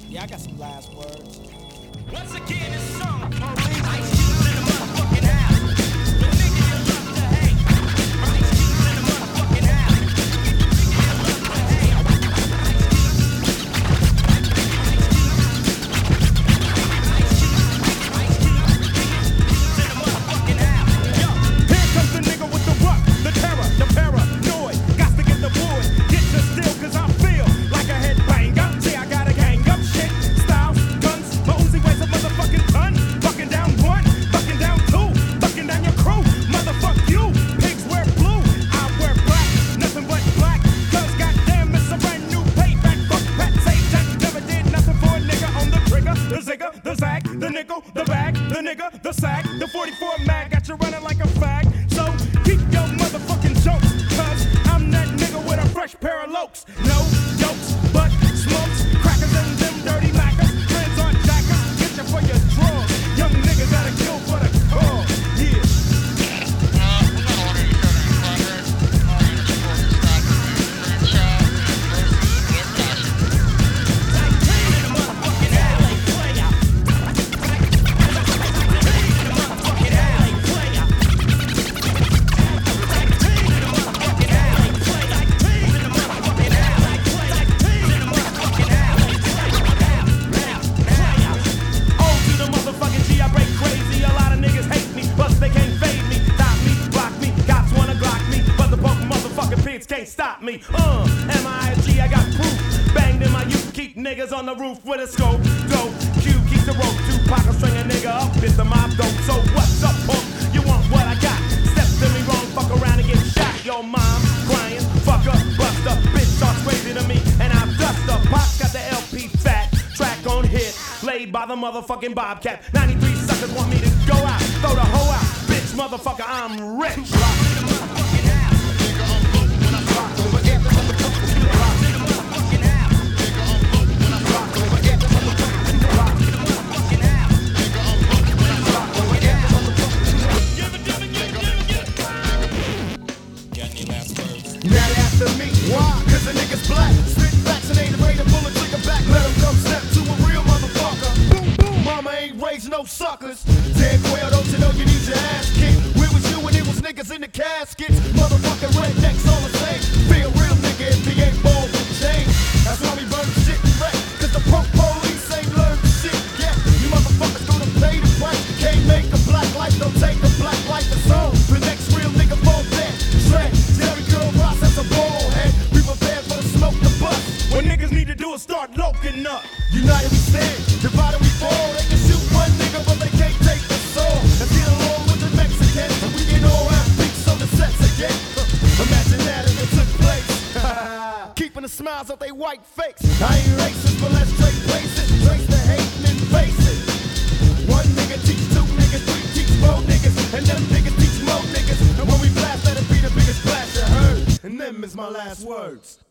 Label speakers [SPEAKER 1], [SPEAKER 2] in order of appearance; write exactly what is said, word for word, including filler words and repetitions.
[SPEAKER 1] Yeah, I got some last words.
[SPEAKER 2] Once again, it's song police. Ice Cube in the motherfucking house. The nigga you love to hate. Ice Cube in the motherfucking house. The nigga you love to hate. Ice Cube. Ice Cube. Ice Cube. In the motherfucking house. Yo,
[SPEAKER 3] here comes the nigga with the rock, the terror, the paranoid. Got to get the wood. Get your steel, cause I feel like a headbanger. See, I got a gang up shit. Styles, guns, my Uzi weighs a motherfucking ton. Bucking down one, bucking down two, bucking down your crew. Motherfuck you, pigs wear blue, I wear black, nothing but black. Cause goddamn, it's a brand new payback. Fuck Pat Sajak, never did nothing for a nigga on the trigger. The zigger, the zag, the nickel, the bag, the nigga, the sack, the forty-four mag, got you running like a fag. So keep your motherfucking jokes, cause I'm that nigga with a fresh pair of lokes. No jokes, but smokes, crackers and them dirty mackers. Friends on jackers, get you for your drugs. Young niggas gotta kill for the cause. Yeah. Can't stop me. Uh, M I S G, I got proof. Banged in my youth, keep niggas on the roof with a scope. Dope, Q keeps the rope. Tupac will string a nigga up, it's the mob dope. So what's up, punk? You want what I got? Step to me wrong, fuck around and get shot. Your mom crying, fucker, buster. Bitch talks crazy to me, and I'm duster. Pop got the L P fat, track on hit, laid by the motherfucking Bobcat. ninety-three suckers want me to go out, throw the hoe out. Bitch, motherfucker, I'm rich.
[SPEAKER 4] Not after me. Why? Cause the nigga's black. Spit vaccinated, ready to pull a trigger back. Let him come step to a real motherfucker. Boom, boom. Mama ain't raised no suckers. Dead quail, don't you know you need your ass kicked? Where was you when it was niggas in the caskets? Motherfucking rednecks all the same. Be a real nigga if he ain't born with change. That's why we burn shit and wreck. Cause the punk police ain't learned shit yet. You motherfuckers gonna pay the price. Can't make a black life, don't take a black life as home. The next real nigga for that. Shred.
[SPEAKER 3] What niggas need to do is start loking up.
[SPEAKER 4] United we stand, divided we fall. They can shoot one nigga, but they can't take the soul. Let's get along with the Mexicans, and we can all have beats on the sets again. Imagine that if it took place. Keeping the smiles off they white face. I ain't racist, but let's trade places. Trace the hate and face it. One nigga teach two niggas, three teach four niggas, and them niggas teach more niggas. And when we blast, let it be the biggest blast you heard. And them is my last words.